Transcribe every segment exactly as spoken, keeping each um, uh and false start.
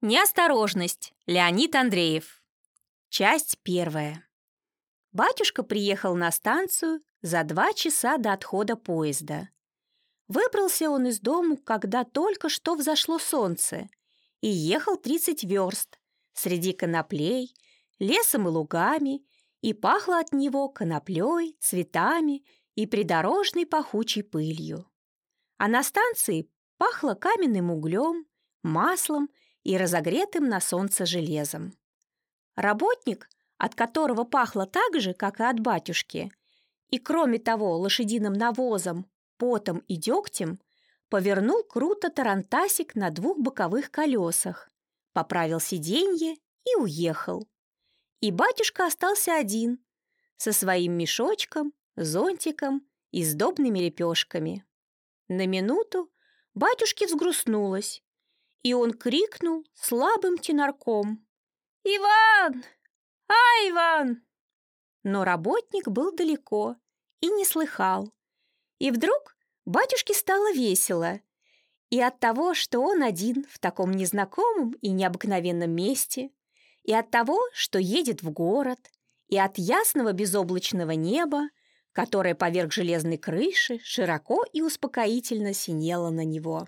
Неосторожность. Леонид Андреев. Часть первая. Батюшка приехал на станцию за два часа до отхода поезда. Выбрался он из дому, когда только что взошло солнце, и ехал тридцать верст среди коноплей, лесом и лугами, и пахло от него коноплей, цветами и придорожной пахучей пылью. А на станции пахло каменным углем, маслом и разогретым на солнце железом. Работник, от которого пахло так же, как и от батюшки, и, кроме того, лошадиным навозом, потом и дегтем, повернул круто тарантасик на двух боковых колесах, поправил сиденье и уехал. И батюшка остался один, со своим мешочком, зонтиком и сдобными лепешками. На минуту батюшке взгрустнулось, и он крикнул слабым тенорком: «Иван! А, Иван!» Но работник был далеко и не слыхал. И вдруг батюшке стало весело. И от того, что он один в таком незнакомом и необыкновенном месте, и от того, что едет в город, и от ясного безоблачного неба, которое поверх железной крыши широко и успокоительно синело на него.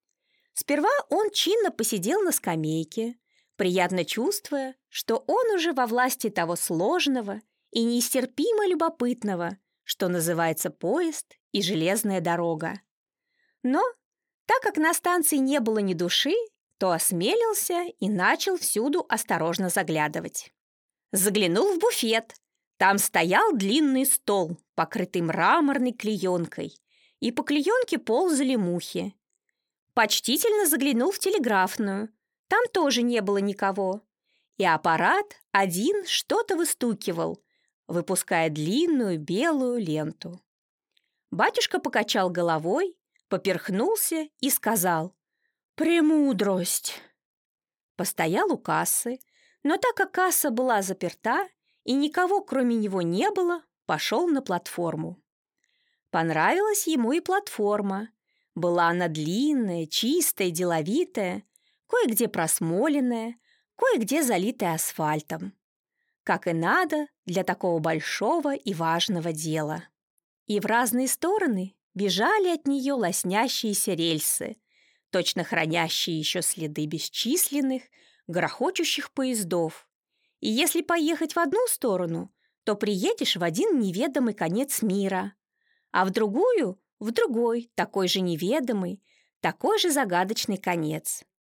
Сперва он чинно посидел на скамейке, приятно чувствуя, что он уже во власти того сложного и нестерпимо любопытного, что называется поезд и железная дорога. Но, так как на станции не было ни души, то осмелился и начал всюду осторожно заглядывать. Заглянул в буфет. Там стоял длинный стол, покрытый мраморной клеенкой, и по клеенке ползали мухи. Почтительно заглянул в телеграфную. Там тоже не было никого. И аппарат один что-то выстукивал, выпуская длинную белую ленту. Батюшка покачал головой, поперхнулся и сказал: «Премудрость!» Постоял у кассы, но так как касса была заперта и никого кроме него не было, пошел на платформу. Понравилась ему и платформа. Была она длинная, чистая, деловитая, кое-где просмоленная, кое-где залитая асфальтом. Как и надо для такого большого и важного дела. И в разные стороны бежали от нее лоснящиеся рельсы, точно хранящие еще следы бесчисленных, грохочущих поездов. И если поехать в одну сторону, то приедешь в один неведомый конец мира, а в другую — в другой, такой же неведомый, такой же загадочный конец.